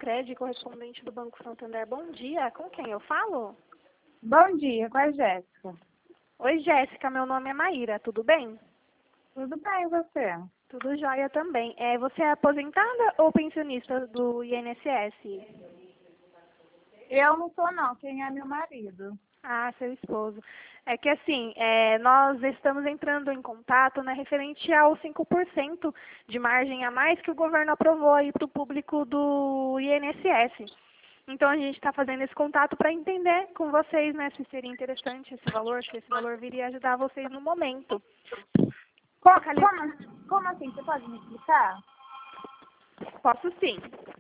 Sicredi, correspondente do Banco Santander. Bom dia, com quem eu falo? Bom dia, com a Jéssica. Oi, Jéssica, meu nome é Maíra, tudo bem? Tudo bem, e você? Tudo jóia também. Você é aposentada ou pensionista do INSS? Eu não sou não, quem é meu marido. Ah, seu esposo. É que assim, nós estamos entrando em contato, né, referente aos 5% de margem a mais que o governo aprovou aí para o público do INSS. Então a gente está fazendo esse contato para entender com vocês, né, se seria interessante esse valor, se esse valor viria ajudar vocês no momento. Como assim? Você pode me explicar? Posso sim.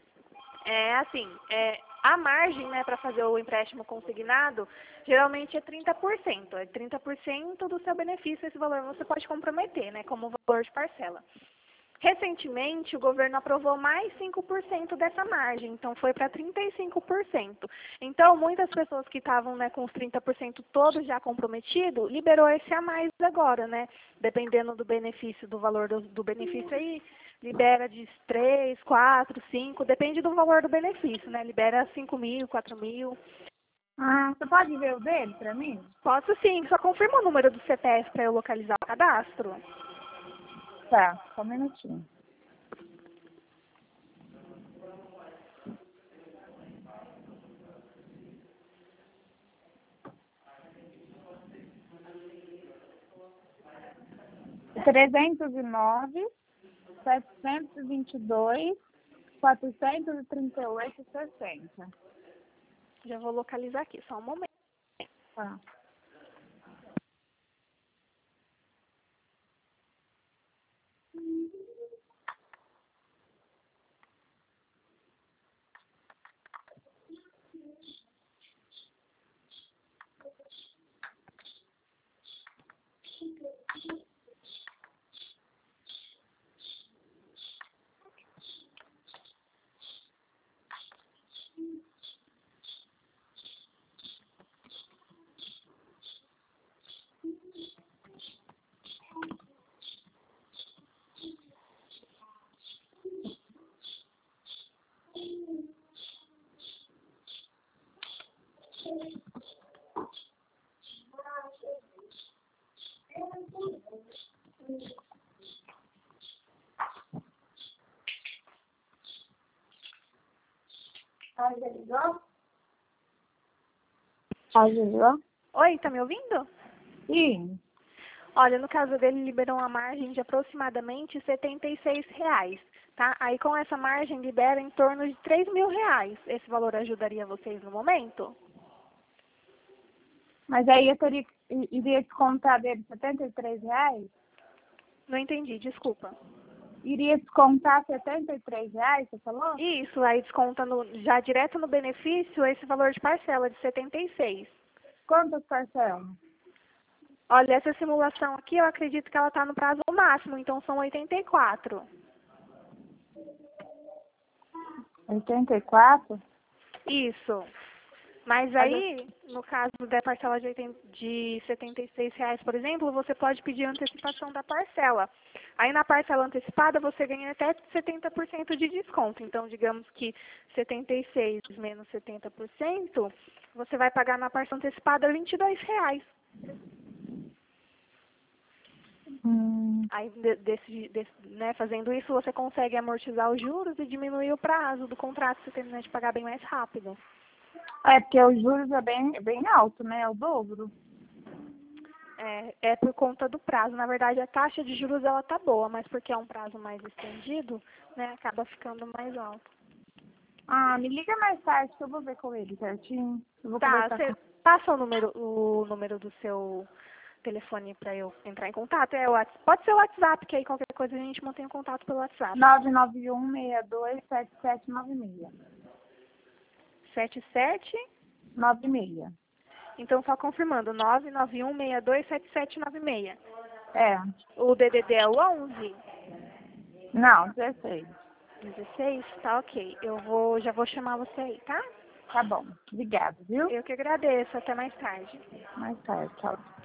A margem, né, para fazer o empréstimo consignado, geralmente é 30%. É 30% do seu benefício, esse valor você pode comprometer, né, como valor de parcela. Recentemente, o governo aprovou mais 5% dessa margem, então foi para 35%. Então, muitas pessoas que estavam, né, com os 30% todos já comprometidos, liberou esse a mais agora, né? Dependendo do benefício, do valor do benefício aí, libera de 3, 4, 5, depende do valor do benefício, né? Libera 5 mil, 4 mil. Ah, você pode ver o dele para mim? Posso sim, só confirma o número do CPF para eu localizar o cadastro. Tá, só um minutinho. Trezentos e nove, 722, 438, 60. Já vou localizar aqui, só um momento. Tá. Ajudou? Oi, tá me ouvindo? Sim. Olha, no caso dele, liberou uma margem de aproximadamente R$ 76, tá? Aí com essa margem libera em torno de R$ 3.000. Esse valor ajudaria vocês no momento? Mas aí eu iria descontar dele R$ 73? Não entendi, desculpa. Iria descontar R$ 73, você falou? Isso, aí desconta já direto no benefício esse valor de parcela de 76. Quantas parcelas? Olha, essa simulação aqui, eu acredito que ela está no prazo máximo, então são 84. 84? Isso. Mas aí, no caso da parcela de R$ 76, por exemplo, você pode pedir antecipação da parcela. Aí na parcela antecipada você ganha até 70% de desconto. Então, digamos que 76 menos 70%, você vai pagar na parcela antecipada R$ 22. Aí, né, fazendo isso, você consegue amortizar os juros e diminuir o prazo do contrato, você termina de pagar bem mais rápido. É, porque os juros é bem alto, né? É o dobro. É por conta do prazo. Na verdade, a taxa de juros ela tá boa, mas porque é um prazo mais estendido, né, acaba ficando mais alto. Ah, me liga mais tarde que eu vou ver com ele certinho. Eu vou Tá, conversar você com... passa o número do seu telefone para eu entrar em contato? Pode ser o WhatsApp, que aí qualquer coisa a gente mantém o contato pelo WhatsApp. 991627796. 77? 96. Então, só confirmando, 991627796. É. O DDD é o 11? Não, 16. 16? Tá, ok. Já vou chamar você aí, tá? Tá bom. Obrigada, viu? Eu que agradeço. Até mais tarde. Mais tarde. Tchau.